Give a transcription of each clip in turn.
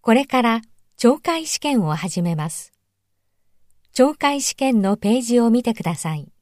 これから懲戒試験を始めます。懲戒試験のページを見てください。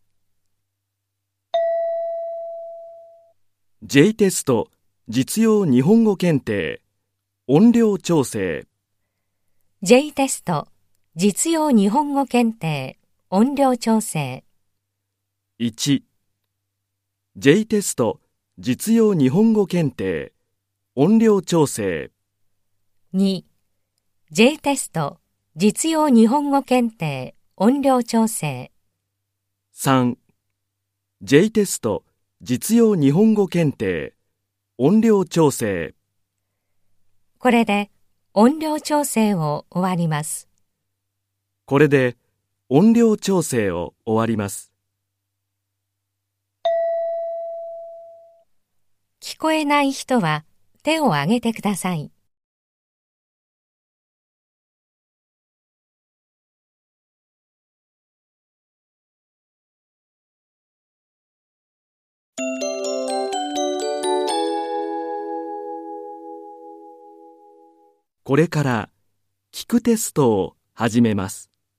J テスト実用日本語検定音量調整 J テスト実用日本語検定音量調整 1. J テスト実用日本語検定音量調整 2. J テスト実用日本語検定音量調整 3. J テスト実用日本語検定音量調整これで音量調整を終わります。 これで音量調整を終わります。 聞こえない人は手を挙げてください。 これから聞くテストを始めます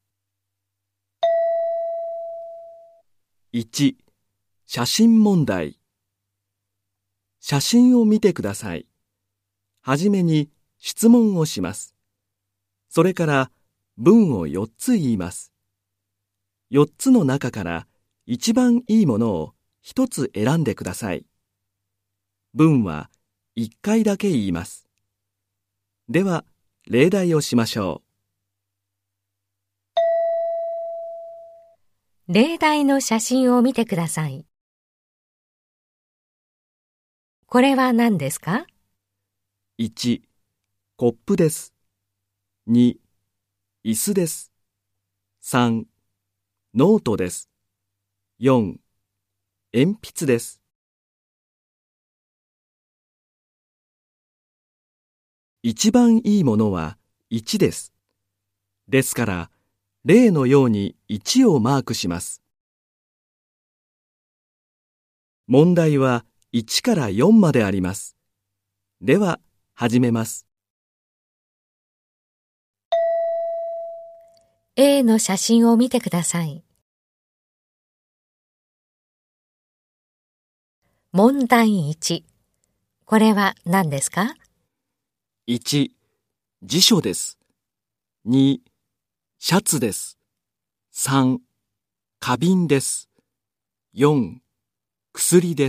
。1. 写真問題。写真を見てください。はじめに質問をします。それから文を4つ言います。4つの中から一番いいものを1つ選んでください。文は1回だけ言います。では、例題をしましょう。例題の写真を見てください。これは何ですか？ 1. コップです。2. 椅子です。3. ノートです。4. 鉛筆です。一番いいものは1です。ですから、例のように1をマークします。問題は1から4まであります。では、始めます。 A の写真を見てください。問題1。これは何ですか？ 1. 辞書です。2. シャツです。3. 花瓶です。4. 薬です。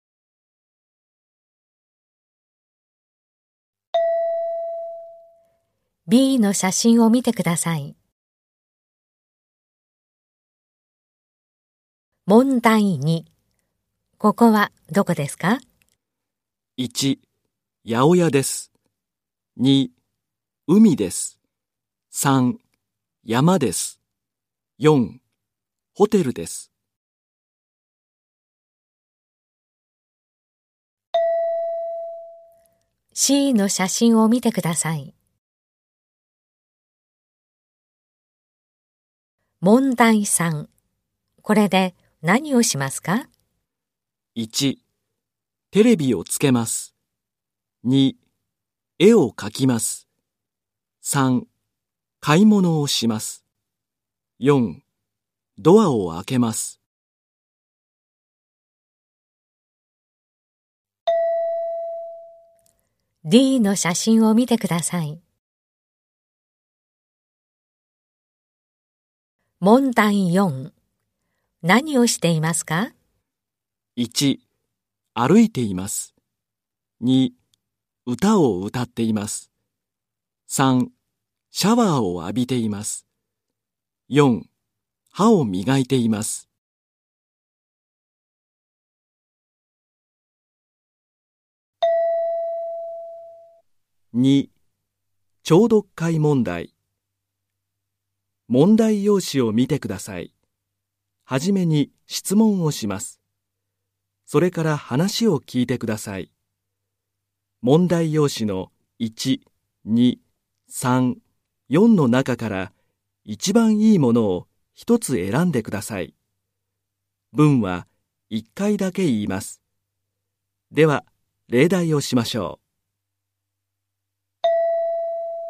B の写真を見てください。問題2。ここはどこですか？ 1. 八百屋です。2. 海です。3. 山です。4. ホテルです。 C の写真を見てください。問題3。これで何をしますか？ 1. テレビをつけます。2. 絵を描きます。3. 買い物をします。4. ドアを開けます。 D の写真を見てください。問題4。何をしていますか？ 1. 歩いています。2. 歌を歌っています。3. シャワーを浴びています。4. 歯を磨いています。2. 聴読解問題。問題用紙を見てください。はじめに質問をします。それから話を聞いてください。問題用紙の1、2、3、4の中から一番いいものを一つ選んでください。文は1回だけ言います。では、例題をしましょう。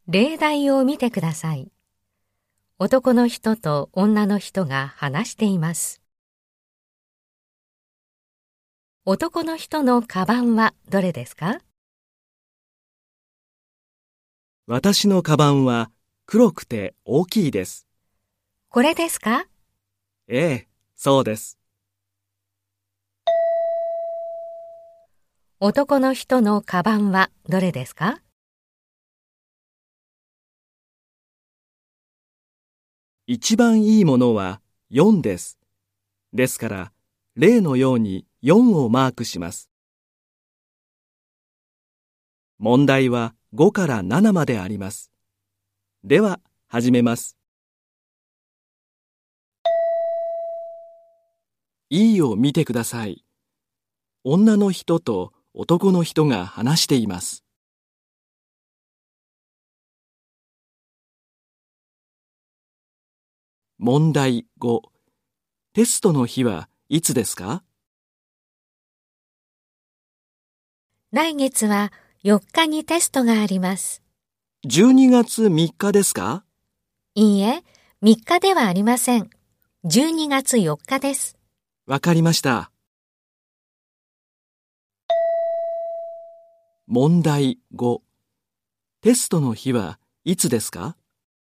例題を見てください。男の人と女の人が話しています。男の人のカバンはどれですか？ 私のカバンは黒くて大きいです。 これですか？ ええ、そうです。 男の人のカバンはどれですか？ 一番いいものは4です。ですから、例のように4をマークします。問題は5から7まであります。では、始めます。E を見てください。女の人と男の人が話しています。問題5。テストの日はいつですか？ 来月は4日にテストがあります。 12月3日ですか？ いいえ、3日ではありません。12月4日です。 わかりました。問題5。テストの日はいつですか？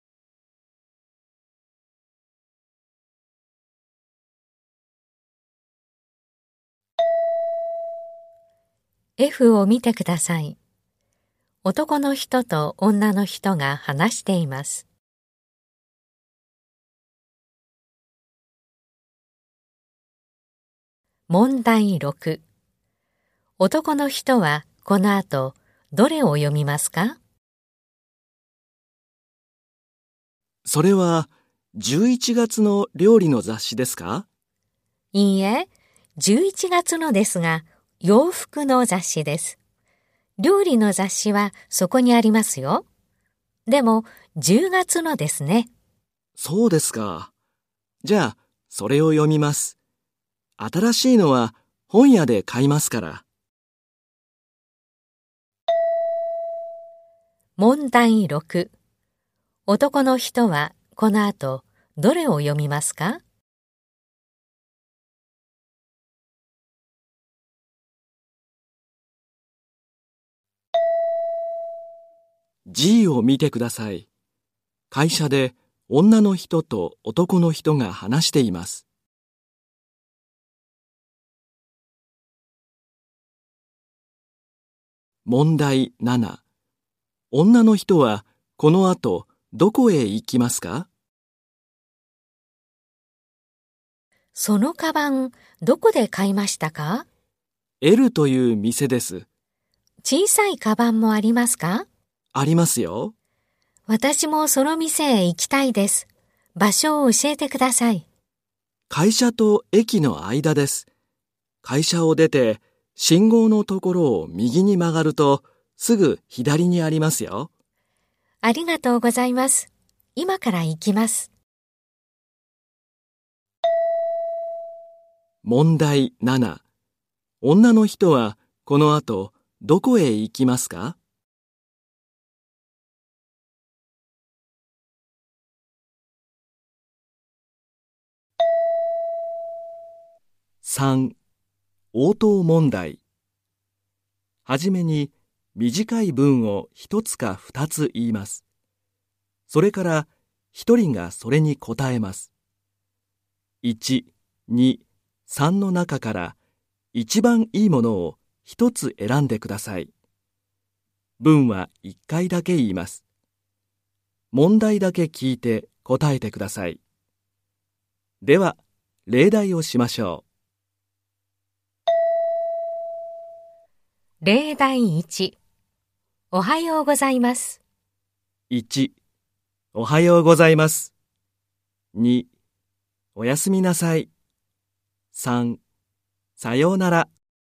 F を見てください。男の人と女の人が話しています。問題6。男の人はこの後どれを読みますか？ それは11月の料理の雑誌ですか？ いいえ、11月のですが、洋服の雑誌です。料理の雑誌はそこにありますよ。でも、10月のですね。 そうですか。じゃあ、それを読みます。新しいのは本屋で買いますから。 問題6。男の人はこの後どれを読みますか？ G を見てください。会社で女の人と男の人が話しています。問題7。女の人はこの後どこへ行きますか？ そのカバン、どこで買いましたか？ L という店です。 小さいカバンもありますか？ ありますよ。 私もその店へ行きたいです。場所を教えてください。 会社と駅の間です。会社を出て信号のところを右に曲がるとすぐ左にありますよ。 ありがとうございます。今から行きます。 問題7。女の人はこの後どこへ行きますか？3. 応答問題。はじめに短い文を1つか2つ言います。それから1人がそれに答えます。1、2、3の中から一番いいものを1つ選んでください。文は1回だけ言います。問題だけ聞いて答えてください。では、例題をしましょ例題1。おはようございます。 う。1、おはようございます。2、おやすみなさい。3、さようなら。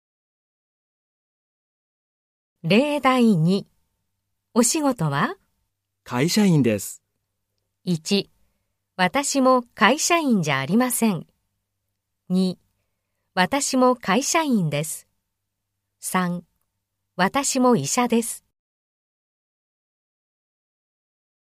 例題2。お仕事は？ 会社員です。 1、私も会社員じゃありません。2、私も会社員です。3、私も医者です。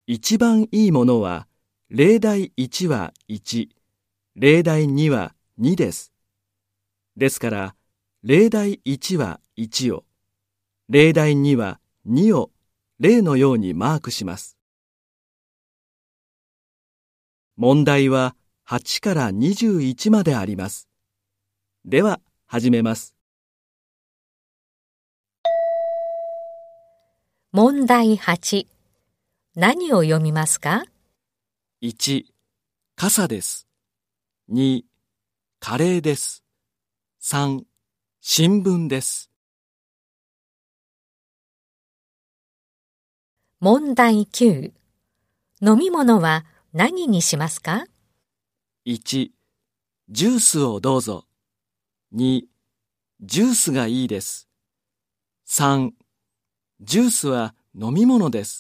一番いいものは、例題1は1、例題2は2です。ですから、例題1は1を、例題2は2を例のようにマークします。問題は8から21まであります。では、始めます。 問題8。何を読みますか？ 1、傘です。2、カレーです。3、新聞です。 問題9。飲み物は何にしますか？ 1、ジュースをどうぞ。2、ジュースがいいです。3、ジュースは飲み物です。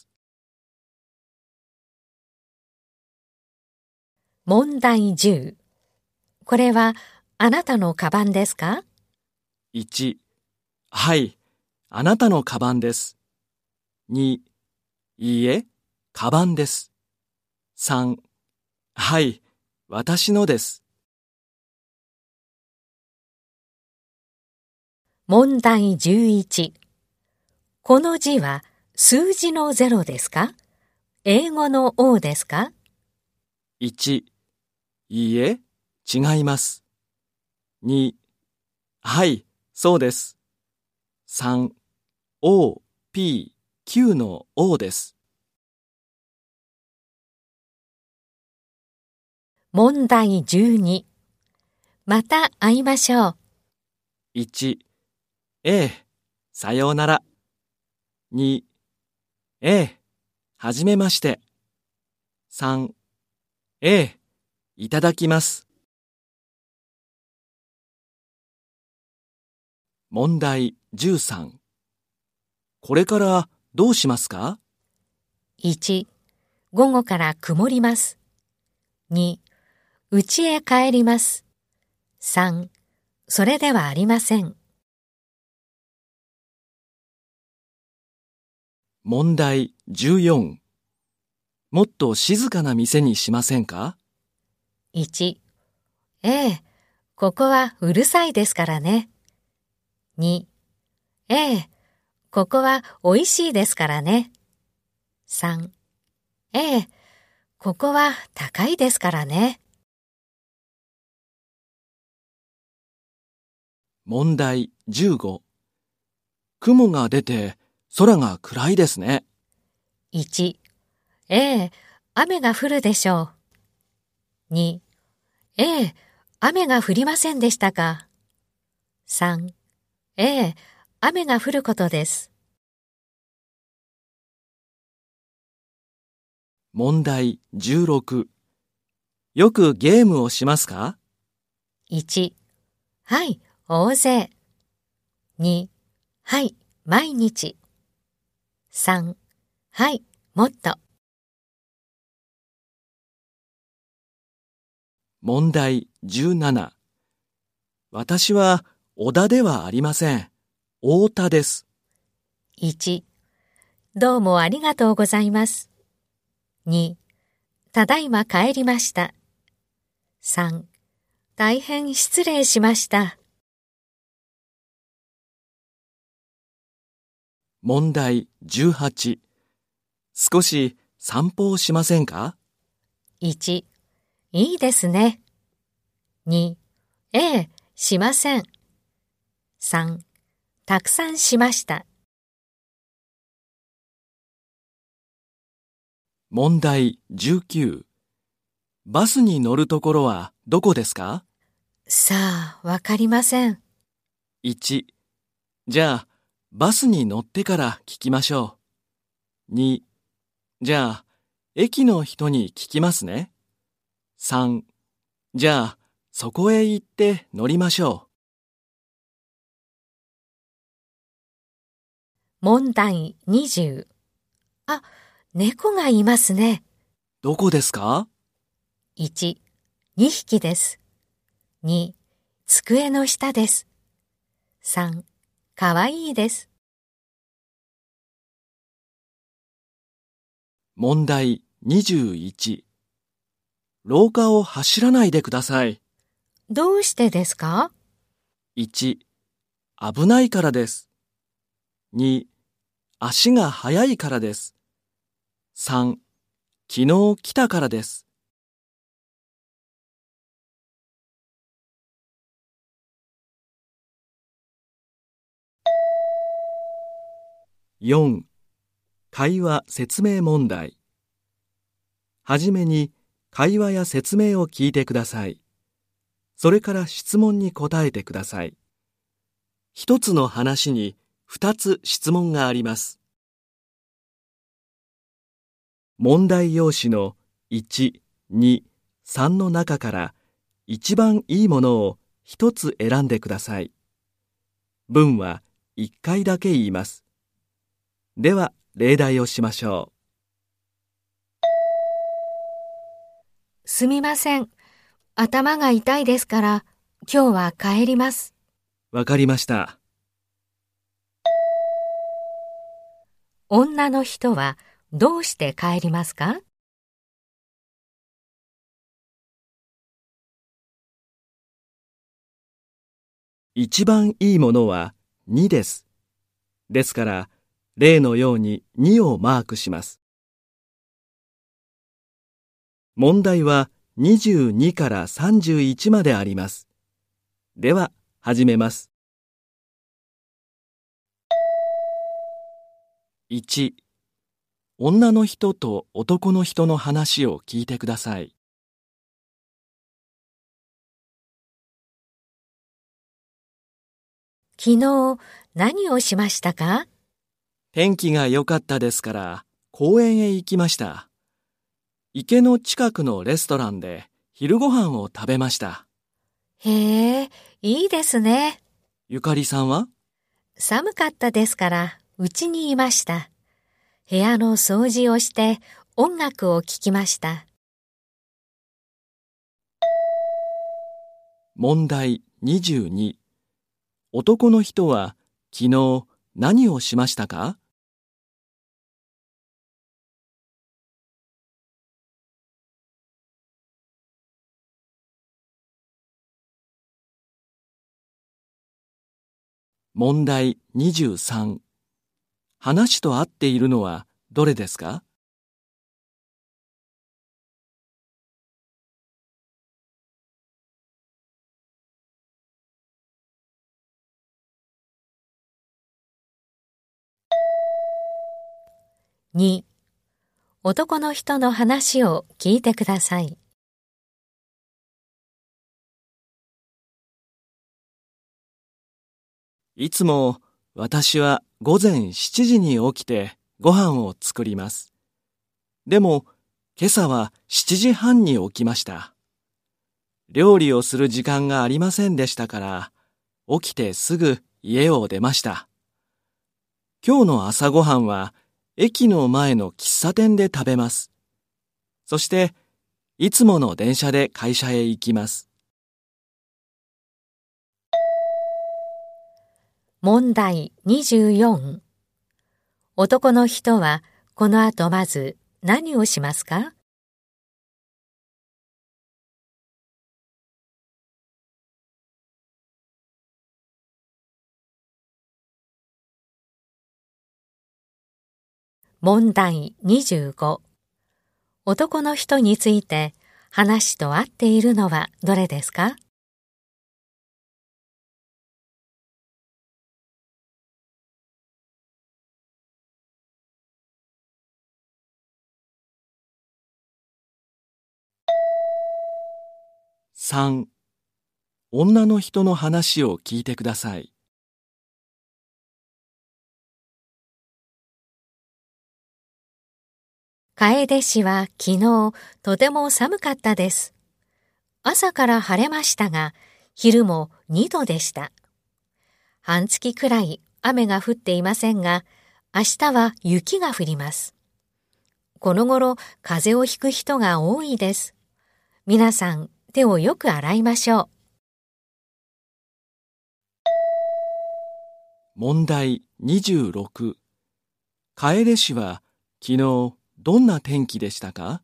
問題10。これはあなたのカバンですか？ 1、はい、あなたのカバンです。2、いいえ、カバンです。3、はい、私のです。 問題11。この字は数字の0ですか？英語の O ですか 1、いいえ、違います。2、はい、そうです。3、O、P、Q の O です。 問題12。また会いましょう。 1、ええ、さようなら。2、ええ、はじめまして。3、ええ、いただきます。問題13。これからどうしますか？ 1、午後から曇ります。2、家へ帰ります。3、それではありません。 問題14。もっと静かな店にしませんか？ 1、ええ、ここはうるさいですからね。2、ええ、ここはおいしいですからね。3、ええ、ここは高いですからね。 問題15。雲が出て空が暗いですね。 1、ええ、雨が降るでしょう。2、ええ、雨が降りませんでしたか。3、ええ、雨が降ることです。 問題16。よくゲームをしますか？ 1、はい、大勢。2、はい、毎日。3、はい、もっと。 問題17。私は小田ではありません。太田です。 1、どうもありがとうございます。2、ただいま帰りました。3、大変失礼しました。 問題18。少し散歩をしませんか？ 1、いいですね。2、ええ、しません。3、たくさんしました。 問題19。バスに乗るところはどこですか？ さあ、わかりません。 1、じゃあバスに乗ってから聞きましょう。2、じゃあ駅の人に聞きますね。3、じゃあそこへ行って乗りましょう。問題20。あ、猫がいますね。 どこですか？ 1、2匹です。2、机の下です。3、かわいいです。 問題21。廊下を走らないでください。 どうしてですか？ 1、危ないからです。2、足が速いからです。3、昨日来たからです。4、会話説明問題。はじめに会話や説明を聞いてください。それから質問に答えてください。一つの話に二つ質問があります。問題用紙の1、2、3の中から一番いいものを一つ選んでください。文は一回だけ言います。では、例題をしましょすみません。頭が痛いですから、今日は帰ります。 う。わかりました。 女の人はどうして帰りますか？ 一番いいものは2です。ですから、例のように2をマークします。問題は22から31まであります。では、始めます。1、女の人と男の人の話を聞いてください。 昨日何をしましたか？ 天気が良かったですから公園へ行きました。池の近くのレストランで昼ご飯を食べました。 へえ、いいですね。 ゆかりさんは？ 寒かったですから、うちにいました。部屋の掃除をして音楽を聴きました。 問題22。男の人は昨日何をしましたか？問題23。話と合っているのはどれですか？ 2、男の人の話を聞いてください。 いつも私は午前7時に起きてご飯を作ります。でも今朝は7時半に起きました。料理をする時間がありませんでしたから、起きてすぐ家を出ました。今日の朝ごはんは駅の前の喫茶店で食べます。そしていつもの電車で会社へ行きます。 問題24。男の人はこの後まず何をしますか？問題25。男の人について話と合っているのはどれですか？ 3、女の人の話を聞いてください。 楓氏は昨日とても寒かったです。朝から晴れましたが、昼も2度でした。半月くらい雨が降っていませんが、明日は雪が降ります。この頃風邪をひく人が多いです。皆さん手をよく洗いましょう。 問題26。楓氏は昨日どんな天気でしたか？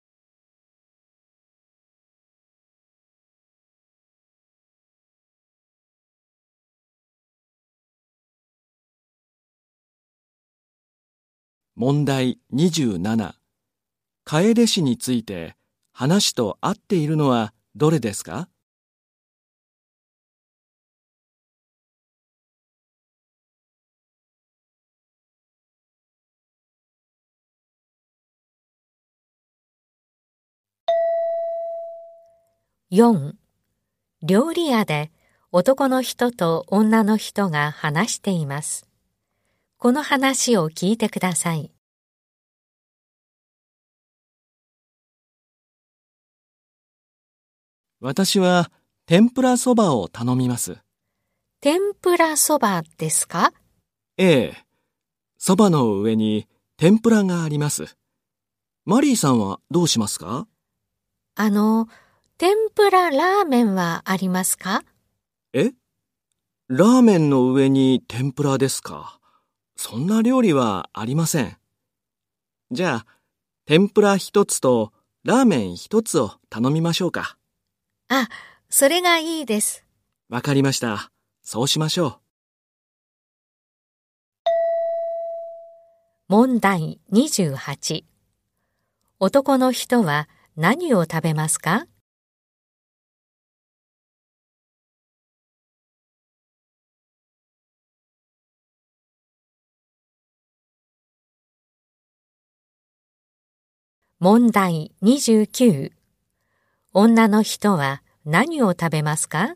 問題27。楓氏について話と合っているのはどれですか？ 4. 料理屋で男の人と女の人が話しています。この話を聞いてください。 私は天ぷらそばを頼みます。 天ぷらそばですか？ ええ、そばの上に天ぷらがあります。マリーさんはどうしますか？ 天ぷらラーメンはありますか？ え？ラーメンの上に天ぷらですか？そんな料理はありません。じゃあ、天ぷら一つとラーメン一つを頼みましょうか。 あ、それがいいです。 わかりました。そうしましょう。 問題28。男の人は何を食べますか？問題29。女の人は何を食べますか？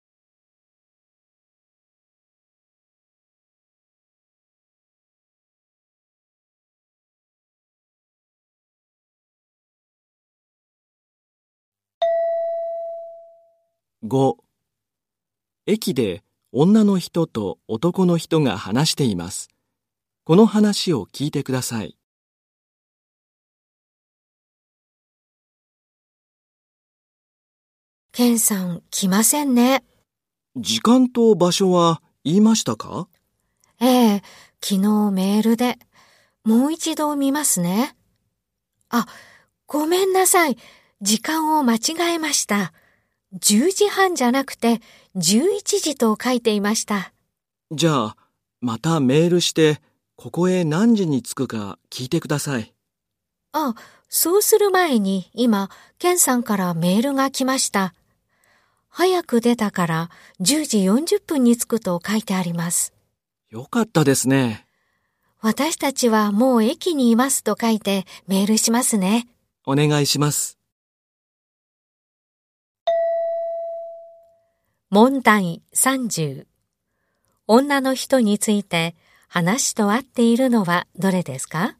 5、駅で女の人と男の人が話しています。この話を聞いてください。 ケンさん来ませんね。 時間と場所は言いましたか？ ええ、昨日メールで。もう一度見ますね。あ、ごめんなさい。時間を間違えました。10時半じゃなくて11時と書いていました。 じゃあ、またメールして、ここへ何時に着くか聞いてください。 あ、そうする前に今、ケンさんからメールが来ました。早く出たから10時40分に着くと書いてあります。 よかったですね。 私たちはもう駅にいますと書いてメールしますね。 お願いします。 問題30。女の人について話と合っているのはどれですか？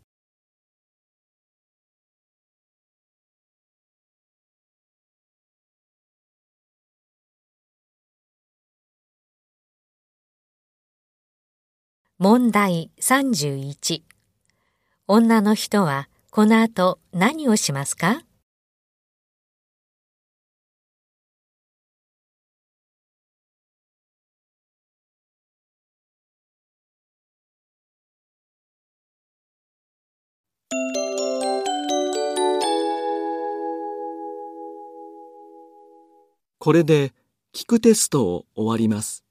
問題31。女の人はこの後何をしますか？ これで聞くテストを終わります。